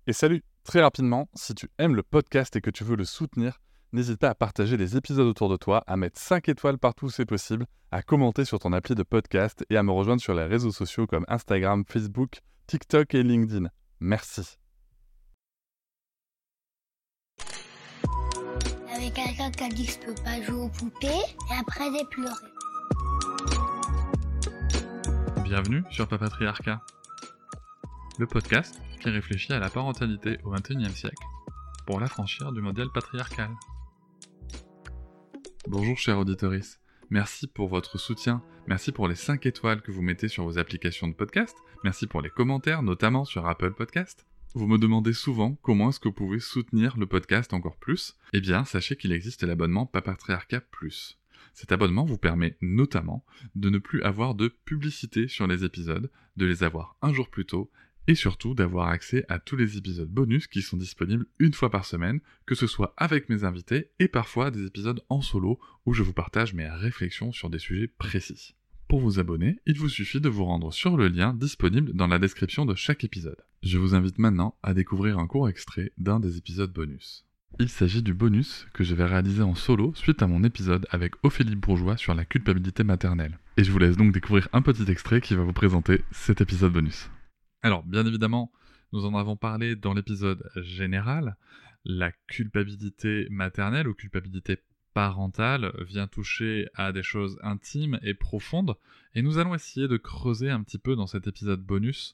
Et salut, très rapidement, si tu aimes le podcast et que tu veux le soutenir, n'hésite pas à partager les épisodes autour de toi, à mettre 5 étoiles partout où c'est possible, à commenter sur ton appli de podcast et à me rejoindre sur les réseaux sociaux comme Instagram, Facebook, TikTok et LinkedIn. Merci. Avec quelqu'un qui a dit que je peux pas jouer aux poupées et après j'ai pleuré. Bienvenue sur Papatriarcat, le podcast qui réfléchit à la parentalité au XXIe siècle pour l'affranchir du modèle patriarcal. Bonjour chers auditeuristes, merci pour votre soutien, merci pour les 5 étoiles que vous mettez sur vos applications de podcast, merci pour les commentaires, notamment sur Apple Podcast. Vous me demandez souvent comment est-ce que vous pouvez soutenir le podcast encore plus. Eh bien, sachez qu'il existe l'abonnement Papatriarcat Plus. Cet abonnement vous permet notamment de ne plus avoir de publicité sur les épisodes, de les avoir un jour plus tôt, et surtout d'avoir accès à tous les épisodes bonus qui sont disponibles une fois par semaine, que ce soit avec mes invités et parfois des épisodes en solo où je vous partage mes réflexions sur des sujets précis. Pour vous abonner, il vous suffit de vous rendre sur le lien disponible dans la description de chaque épisode. Je vous invite maintenant à découvrir un court extrait d'un des épisodes bonus. Il s'agit du bonus que je vais réaliser en solo suite à mon épisode avec Ophélie Bourgeois sur la culpabilité maternelle. Et je vous laisse donc découvrir un petit extrait qui va vous présenter cet épisode bonus. Alors, bien évidemment, nous en avons parlé dans l'épisode général. La culpabilité maternelle ou culpabilité parentale vient toucher à des choses intimes et profondes. Et nous allons essayer de creuser un petit peu dans cet épisode bonus,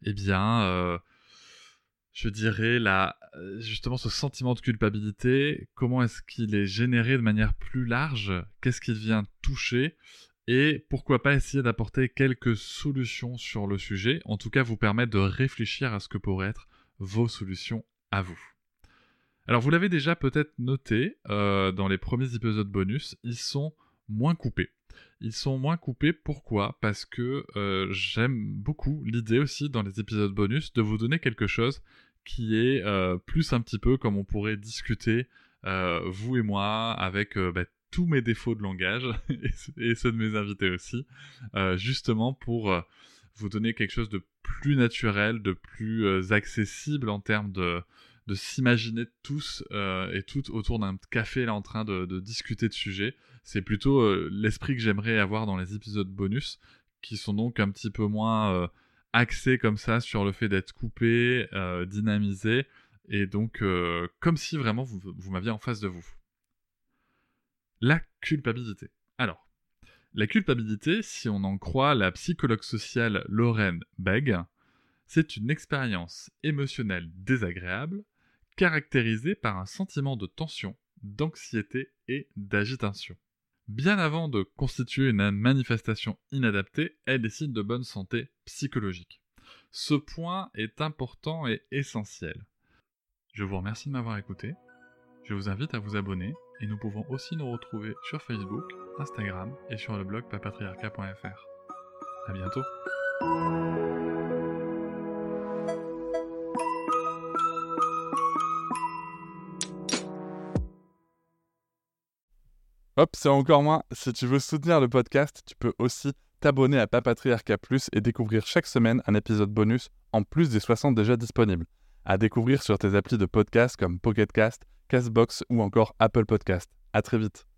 je dirais justement ce sentiment de culpabilité, comment est-ce qu'il est généré de manière plus large, qu'est-ce qu'il vient toucher, et pourquoi pas essayer d'apporter quelques solutions sur le sujet, en tout cas vous permettre de réfléchir à ce que pourraient être vos solutions à vous. Alors vous l'avez déjà peut-être noté, dans les premiers épisodes bonus, ils sont moins coupés. Ils sont moins coupés, pourquoi ? Parce que j'aime beaucoup l'idée aussi dans les épisodes bonus de vous donner quelque chose qui est plus un petit peu comme on pourrait discuter, vous et moi, avec tous mes défauts de langage et ceux de mes invités aussi, justement pour vous donner quelque chose de plus naturel, de plus accessible en termes de s'imaginer tous et toutes autour d'un café là en train de discuter de sujets. C'est plutôt l'esprit que j'aimerais avoir dans les épisodes bonus, qui sont donc un petit peu moins axés comme ça sur le fait d'être coupés, dynamisés, et donc comme si vraiment vous m'aviez en face de vous. La culpabilité. Alors, la culpabilité, si on en croit la psychologue sociale Lauren Begg, c'est une expérience émotionnelle désagréable, caractérisée par un sentiment de tension, d'anxiété et d'agitation. Bien avant de constituer une manifestation inadaptée, elle est signe de bonne santé psychologique. Ce point est important et essentiel. Je vous remercie de m'avoir écouté. Je vous invite à vous abonner et nous pouvons aussi nous retrouver sur Facebook, Instagram et sur le blog papatriarcat.fr. À bientôt. Hop, c'est encore moins. Si tu veux soutenir le podcast, tu peux aussi t'abonner à Papatriarcat Plus et découvrir chaque semaine un épisode bonus en plus des 60 déjà disponibles. À découvrir sur tes applis de podcast comme Pocket Cast, Castbox ou encore Apple Podcast. À très vite.